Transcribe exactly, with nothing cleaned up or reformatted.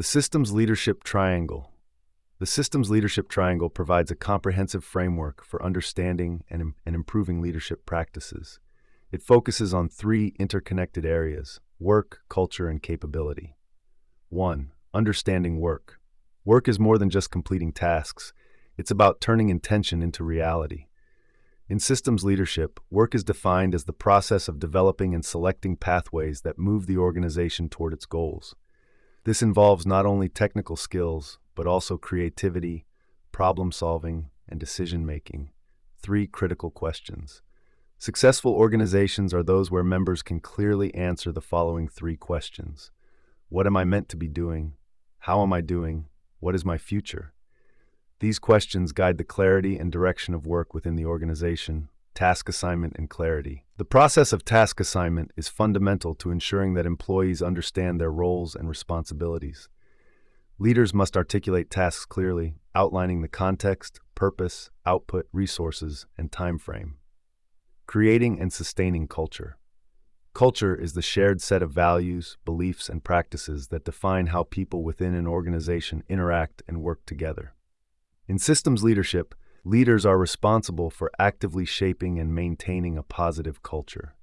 The Systems Leadership Triangle. The Systems Leadership Triangle provides a comprehensive framework for understanding and, im- and improving leadership practices. It focuses on three interconnected areas: work, culture, and capability. One. Understanding work. Work is more than just completing tasks. It's about turning intention into reality. In systems leadership, work is defined as the process of developing and selecting pathways that move the organization toward its goals. This involves not only technical skills, but also creativity, problem-solving, and decision-making. Three critical questions. Successful organizations are those where members can clearly answer the following three questions. What am I meant to be doing? How am I doing? What is my future? These questions guide the clarity and direction of work within the organization. Task assignment and clarity. The process of task assignment is fundamental to ensuring that employees understand their roles and responsibilities. Leaders must articulate tasks clearly, outlining the context, purpose, output, resources, and time frame. Creating and sustaining culture. Culture is the shared set of values, beliefs, and practices that define how people within an organization interact and work together. In systems leadership, leaders are responsible for actively shaping and maintaining a positive culture.